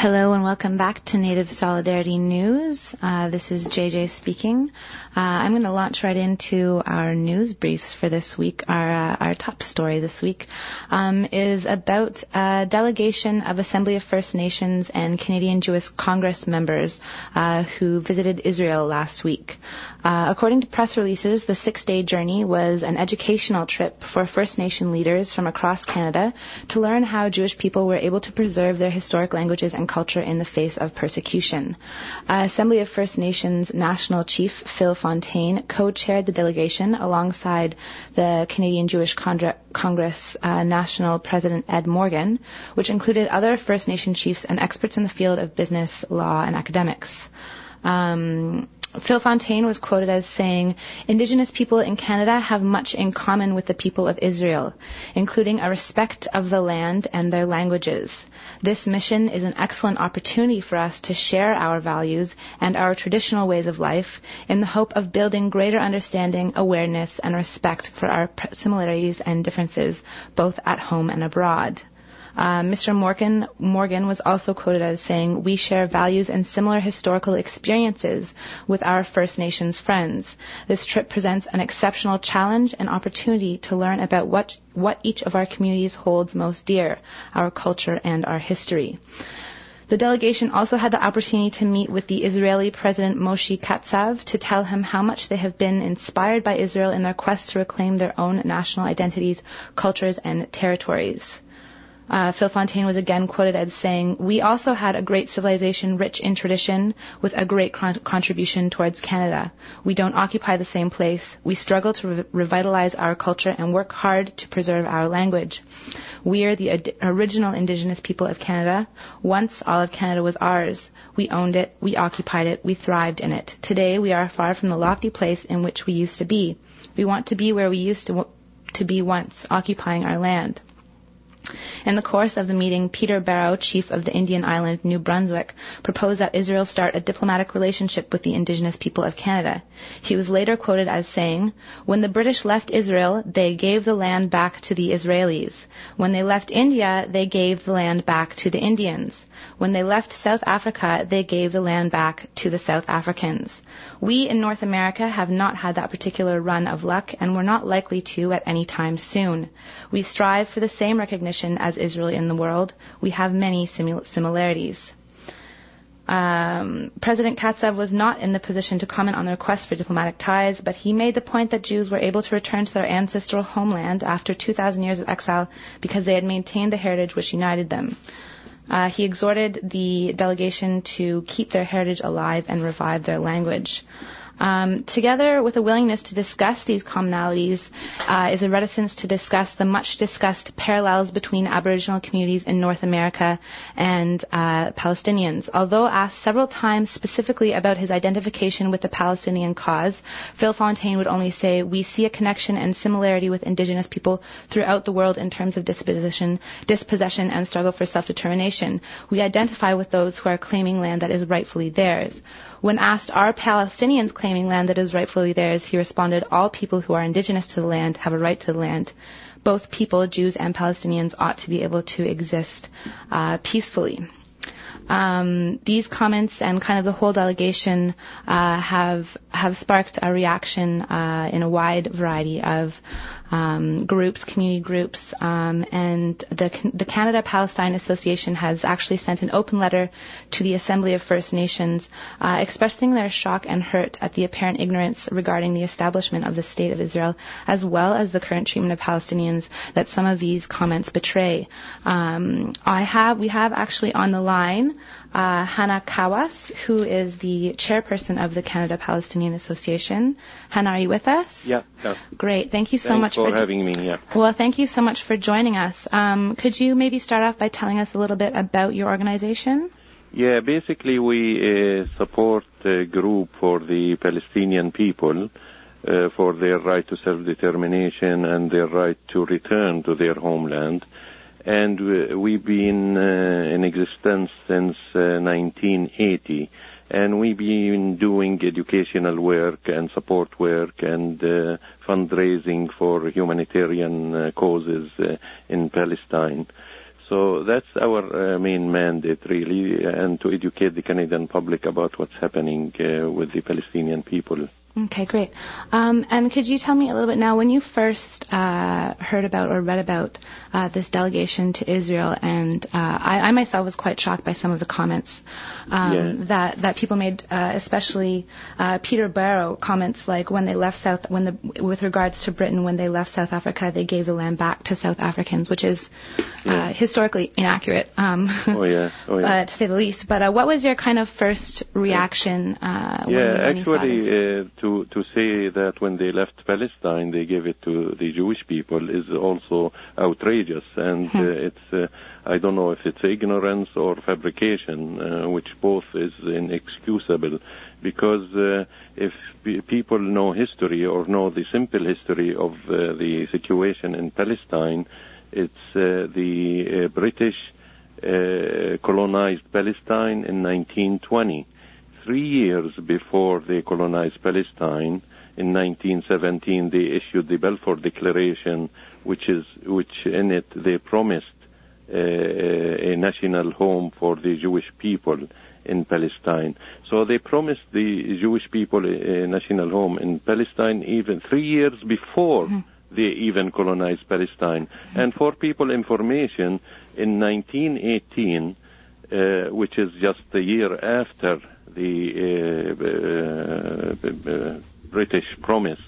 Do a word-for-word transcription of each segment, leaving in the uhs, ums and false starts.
Hello and welcome back to Native Solidarity News. Uh, this is J J speaking. Uh, I'm going to launch right into our news briefs for this week. Our uh, our top story this week um, is about a delegation of Assembly of First Nations and Canadian Jewish Congress members uh, who visited Israel last week. Uh, according to press releases, the six-day journey was an educational trip for First Nation leaders from across Canada to learn how Jewish people were able to preserve their historic languages and culture in the face of persecution. Uh, Assembly of First Nations National Chief Phil Fontaine co-chaired the delegation alongside the Canadian Jewish Congre- Congress uh, National President Ed Morgan, which included other First Nation chiefs and experts in the field of business, law, and academics. Um, Phil Fontaine was quoted as saying, "Indigenous people in Canada have much in common with the people of Israel, including a respect of the land and their languages. This mission is an excellent opportunity for us to share our values and our traditional ways of life in the hope of building greater understanding, awareness, and respect for our similarities and differences, both at home and abroad." Uh, Mister Morgan, Morgan was also quoted as saying, "We share values and similar historical experiences with our First Nations friends. This trip presents an exceptional challenge and opportunity to learn about what, what each of our communities holds most dear, our culture and our history." The delegation also had the opportunity to meet with the Israeli President Moshe Katsav to tell him how much they have been inspired by Israel in their quest to reclaim their own national identities, cultures, and territories. Uh, Phil Fontaine was again quoted as saying, "We also had a great civilization rich in tradition with a great con- contribution towards Canada. We don't occupy the same place. We struggle to re- revitalize our culture and work hard to preserve our language. We are the ad- original Indigenous people of Canada. Once all of Canada was ours. We owned it, we occupied it, we thrived in it. Today we are far from the lofty place in which we used to be. We want to be where we used to, w- to be once, occupying our land." In the course of the meeting, Peter Barrow, chief of the Indian island New Brunswick, proposed that Israel start a diplomatic relationship with the Indigenous people of Canada. He was later quoted as saying, "When the British left Israel, they gave the land back to the Israelis. When they left India, they gave the land back to the Indians. When they left South Africa, they gave the land back to the South Africans. We in North America have not had that particular run of luck, and we're not likely to at any time soon. We strive for the same recognition as Israel in the world. We have many simil- similarities." Um, President Katsav was not in the position to comment on the request for diplomatic ties, but he made the point that Jews were able to return to their ancestral homeland after two thousand years of exile because they had maintained the heritage which united them. Uh, he exhorted the delegation to keep their heritage alive and revive their language. Um, together with a willingness to discuss these commonalities uh, is a reticence to discuss the much-discussed parallels between Aboriginal communities in North America and uh, Palestinians. Although asked several times specifically about his identification with the Palestinian cause, Phil Fontaine would only say, "We see a connection and similarity with Indigenous people throughout the world in terms of dispossession, dispossession and struggle for self-determination. We identify with those who are claiming land that is rightfully theirs." When asked, "Are Palestinians claiming land that is rightfully theirs?" he responded, "All people who are indigenous to the land have a right to the land. Both people, Jews and Palestinians, ought to be able to exist uh, peacefully." Um, these comments and kind of the whole delegation uh, have have sparked a reaction uh, in a wide variety of um, groups, community groups, um, and the the Canada Palestine Association has actually sent an open letter to the Assembly of First Nations uh, expressing their shock and hurt at the apparent ignorance regarding the establishment of the State of Israel, as well as the current treatment of Palestinians that some of these comments betray. Um, I have we have actually on the line Uh, Hannah Kawas, who is the chairperson of the Canada Palestinian Association. Hannah, are you with us? Yeah. yeah. Great. Thank you so Thanks much for, for having me. Yeah. Well, thank you so much for joining us. Um, could you maybe start off by telling us a little bit about your organization? Yeah. Basically, we uh, support a group for the Palestinian people uh, for their right to self-determination and their right to return to their homeland. And we've been uh, in existence since uh, nineteen eighty, and we've been doing educational work and support work and uh, fundraising for humanitarian uh, causes uh, in Palestine. So that's our uh, main mandate, really, and to educate the Canadian public about what's happening uh, with the Palestinian people. Okay, great. Um, and could you tell me a little bit now, when you first uh, heard about or read about uh, this delegation to Israel, and uh, I, I myself was quite shocked by some of the comments um, yeah. that that people made, uh, especially uh, Peter Barrow comments like when they left South, when the with regards to Britain, when they left South Africa, they gave the land back to South Africans, which is uh, yeah. historically inaccurate, um, oh yeah, oh yeah, uh, to say the least. But uh, what was your kind of first reaction uh, when, yeah, you, when actually, you saw this? Uh, To, to say that when they left Palestine, they gave it to the Jewish people is also outrageous. And hmm. uh, it's, uh, I don't know if it's ignorance or fabrication, uh, which both is inexcusable. Because uh, if p- people know history or know the simple history of uh, the situation in Palestine, it's uh, the uh, British uh, colonized Palestine in nineteen twenty. Three years before they colonized Palestine, in nineteen seventeen, they issued the Balfour Declaration, which is which in it they promised uh, a national home for the Jewish people in Palestine. So they promised the Jewish people a national home in Palestine even three years before mm-hmm. they even colonized Palestine. Mm-hmm. And for people information, in nineteen eighteen, uh, which is just a year after the uh, uh, uh, British promise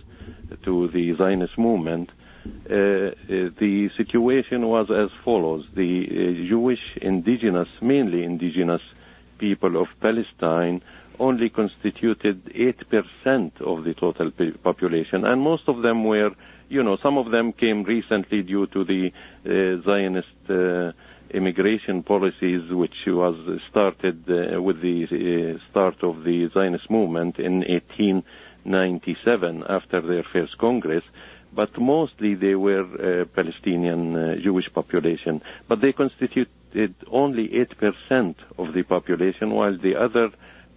to the Zionist movement, uh, uh, the situation was as follows. The uh, Jewish indigenous, mainly indigenous people of Palestine only constituted eight percent of the total population, and most of them were, you know, some of them came recently due to the uh, Zionist uh, immigration policies, which was started uh, with the uh, start of the Zionist movement in eighteen ninety-seven after their first Congress. But mostly they were uh, Palestinian uh, Jewish population. But they constituted only eight percent of the population, while the other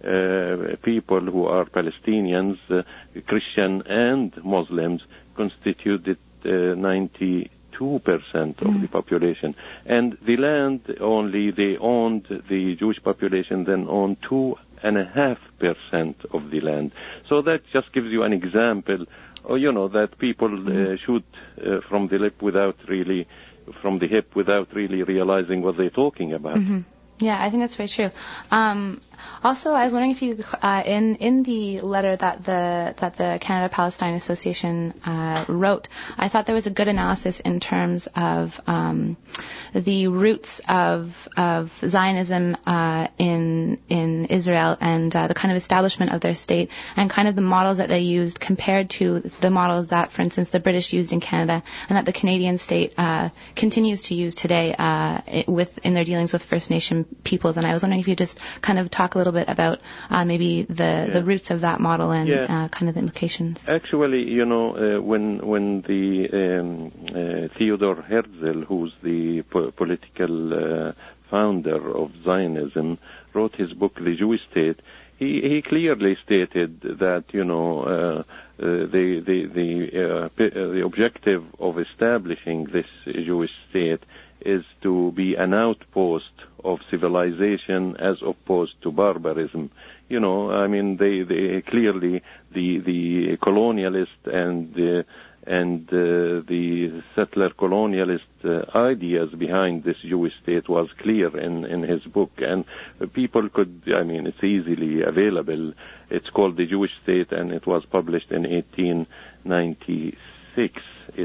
uh, people who are Palestinians, uh, Christian and Muslims, constituted uh, ninety-two percent of mm. the population. And the land only, they owned, the Jewish population then owned two and a half percent of the land. So that just gives you an example, or, you know, that people mm. uh, shoot uh, from the lip without really, from the hip without really realizing what they're talking about. Mm-hmm. Yeah, I think that's very true. Um, also, I was wondering if you, uh, in in the letter that the that the Canada-Palestine Association uh, wrote, I thought there was a good analysis in terms of um, the roots of of Zionism uh, in in Israel and uh, the kind of establishment of their state and kind of the models that they used compared to the models that, for instance, the British used in Canada and that the Canadian state uh, continues to use today uh, with in their dealings with First Nation peoples. And I was wondering if you just kind of talk a little bit about uh, maybe the, yeah. the roots of that model and yeah. uh, kind of the implications. Actually, you know, uh, when when the um, uh, Theodor Herzl, who's the po- political uh, founder of Zionism, wrote his book, The Jewish State, he, he clearly stated that, you know, uh, uh, the the the, uh, p- uh, the objective of establishing this Jewish state is to be an outpost of civilization as opposed to barbarism. You know, I mean, they, they clearly, the the colonialist and uh, and uh, the settler colonialist uh, ideas behind this Jewish state was clear in, in his book, and people could, I mean, it's easily available. It's called The Jewish State, and it was published in eighteen ninety-six.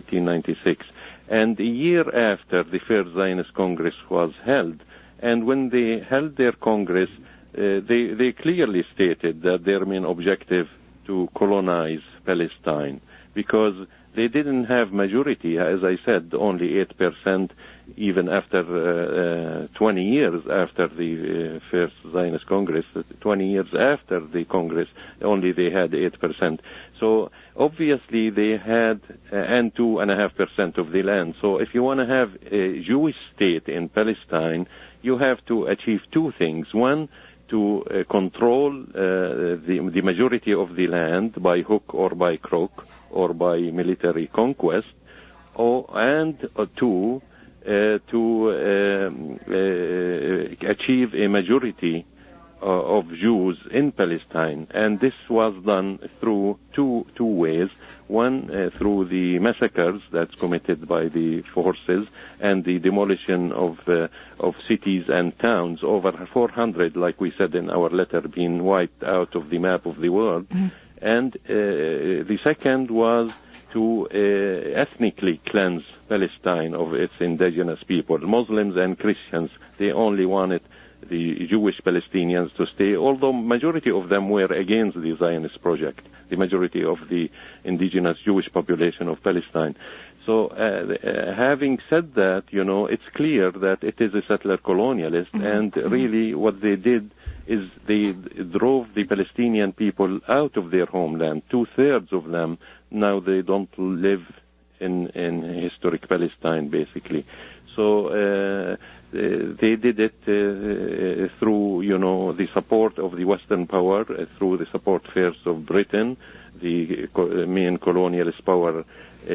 And a year after the First Zionist Congress was held, and when they held their Congress, uh, they, they clearly stated that their main objective to colonize Palestine, because they didn't have majority, as I said, only eight percent, even after uh, uh, twenty years after the uh, First Zionist Congress, twenty years after the Congress, only they had eight percent. So obviously they had, uh, and two and a half percent of the land. So if you want to have a Jewish state in Palestine, you have to achieve two things. One, to uh, control uh, the, the majority of the land by hook or by crook or by military conquest, or, and uh, two, uh, to um, uh, achieve a majority uh, of Jews in Palestine. And this was done through two, two ways. One, uh, through the massacres that's committed by the forces and the demolition of uh, of cities and towns, over four hundred, like we said in our letter, being wiped out of the map of the world. Mm. And uh, the second was to uh, ethnically cleanse Palestine of its indigenous people, Muslims and Christians. They only wanted the Jewish Palestinians to stay, although majority of them were against the Zionist project, the majority of the indigenous Jewish population of Palestine. So uh, uh, having said that, you know, it's clear that it is a settler colonialist, mm-hmm. and really what they did is they drove the Palestinian people out of their homeland. Two-thirds of them, now they don't live in, in historic Palestine, basically. So uh, they did it uh, through, you know, the support of the Western power, uh, through the support first of Britain, the co- main colonialist power uh,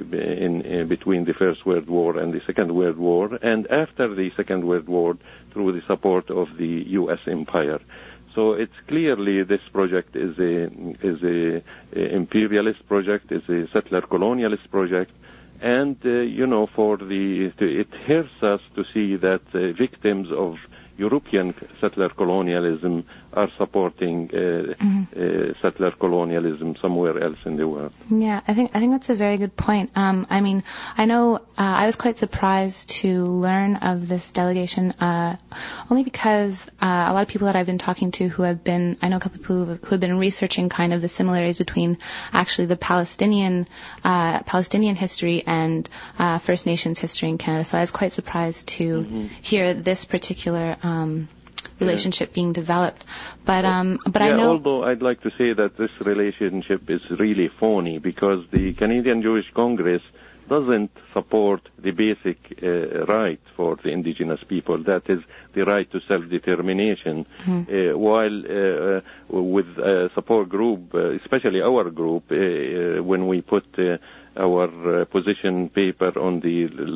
in, in between the First World War and the Second World War, and after the Second World War, through the support of the U S empire. So it's clearly this project is a is a, a imperialist project, is a settler colonialist project. And, uh, you know, for the, to, it hurts us to see that uh, victims of European settler colonialism are supporting uh, mm-hmm. uh, settler colonialism somewhere else in the world. Yeah, I think I think that's a very good point. Um, I mean, I know uh, I was quite surprised to learn of this delegation, uh, only because uh, a lot of people that I've been talking to who have been, I know a couple of people who have been researching kind of the similarities between actually the Palestinian uh, Palestinian history and uh, First Nations history in Canada. So I was quite surprised to mm-hmm. hear this particular Um, relationship yeah. being developed, but um, but yeah, I know. Although I'd like to say that this relationship is really phony, because the Canadian Jewish Congress doesn't support the basic uh, right for the indigenous people, that is the right to self-determination, mm-hmm. uh, while uh, with a support group, uh, especially our group, uh, uh, when we put uh, our uh, position paper on the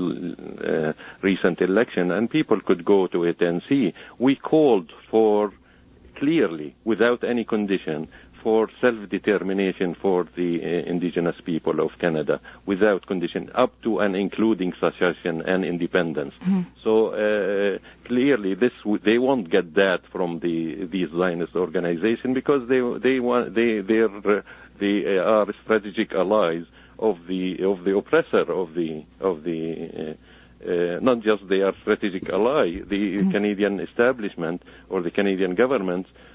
uh, recent election, and people could go to it and see, we called for, clearly, without any condition, for self-determination for the uh, indigenous people of Canada, without condition, up to and including secession and independence. Mm-hmm. So uh, clearly, this w- they won't get that from the these Zionist organization, because they they want they they're uh, they are strategic allies of the of the oppressor of the of the. Uh, Uh, not just they are strategic ally, the mm-hmm. Canadian establishment or the Canadian government uh,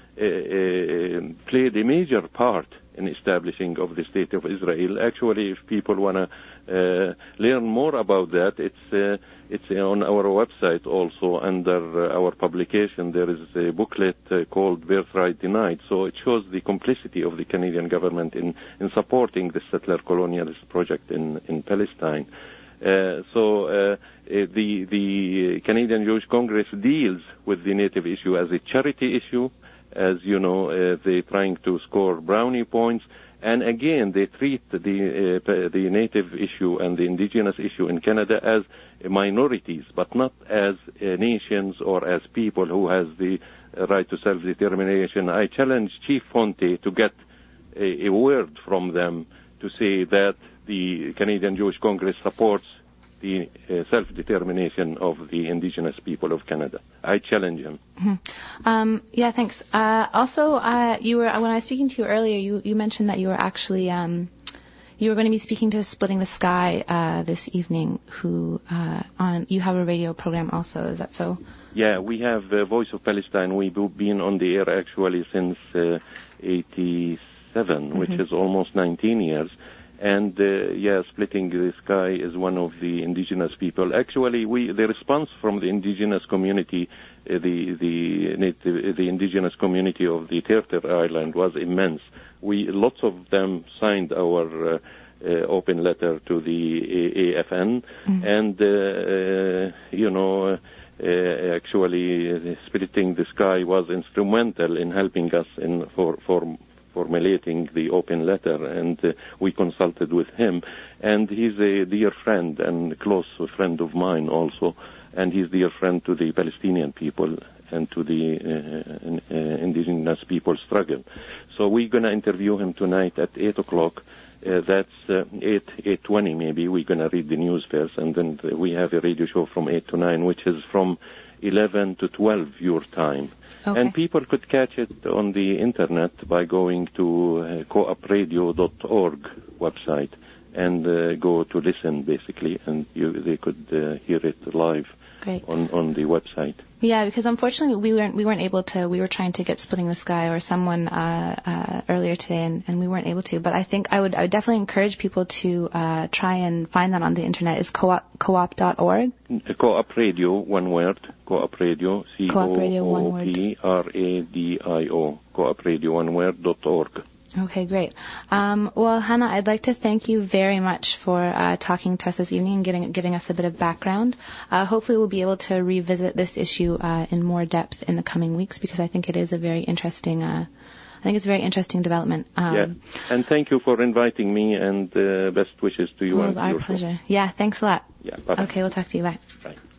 uh, played a major part in establishing of the State of Israel. Actually, if people want to uh, learn more about that, it's uh, it's on our website also, under uh, our publication. There is a booklet uh, called Birthright Denied. So it shows the complicity of the Canadian government in, in supporting the settler colonialist project in, in Palestine. Uh, so uh, the the Canadian Jewish Congress deals with the native issue as a charity issue, as you know, uh, they're trying to score brownie points, and again they treat the uh, the native issue and the indigenous issue in Canada as minorities, but not as uh, nations or as people who has the right to self-determination. I challenge Chief Fonte to get a, a word from them to say that the Canadian Jewish Congress supports the uh, self-determination of the indigenous people of Canada. I challenge him. Mm-hmm. Um, yeah, thanks. Uh, also, uh, you were when I was speaking to you earlier, you, you mentioned that you were actually um, you were going to be speaking to Splitting the Sky uh, this evening. Who uh, on you have a radio program also? Is that so? Yeah, we have uh, Voice of Palestine. We've been on the air actually since uh, eighty-seven, mm-hmm. which is almost nineteen years. And uh, yeah, Splitting the Sky is one of the indigenous people. Actually, we the response from the indigenous community, uh, the the native, the indigenous community of the Terter Island was immense. We lots of them signed our uh, uh, open letter to the A F N, mm-hmm. and uh, uh, you know. Uh, Uh, actually, uh, Splitting the Sky was instrumental in helping us in for for formulating the open letter, and uh, we consulted with him. And he's a dear friend and close friend of mine also, and he's dear friend to the Palestinian people and to the uh, uh, indigenous people struggle. So we're going to interview him tonight at eight o'clock. Uh, that's uh, eight, eight twenty maybe. We're going to read the news first, and then we have a radio show from eight to nine, which is from eleven to twelve your time. Okay. And people could catch it on the internet by going to uh, coop radio dot org website and uh, go to listen, basically, and you, they could uh, hear it live. Great. on on the website. Yeah, because unfortunately we weren't we weren't able to. We were trying to get Splitting the Sky or someone uh, uh, earlier today, and, and we weren't able to. But I think I would I would definitely encourage people to uh, try and find that on the internet. It's coop coop dot org. Coop Radio, one word. Coop Radio, C O O P R A D I O. Coop Radio, one word, dot org. Okay, great. Um, well, Hannah, I'd like to thank you very much for uh, talking to us this evening and getting, giving us a bit of background. Uh, hopefully we'll be able to revisit this issue uh, in more depth in the coming weeks, because I think it is a very interesting uh, I think it's a very interesting development. Um, yeah, and thank you for inviting me, and uh, best wishes to you. Well, it was and our your pleasure. show. Yeah, thanks a lot. Yeah, bye-bye. Okay, we'll talk to you. Bye. Bye.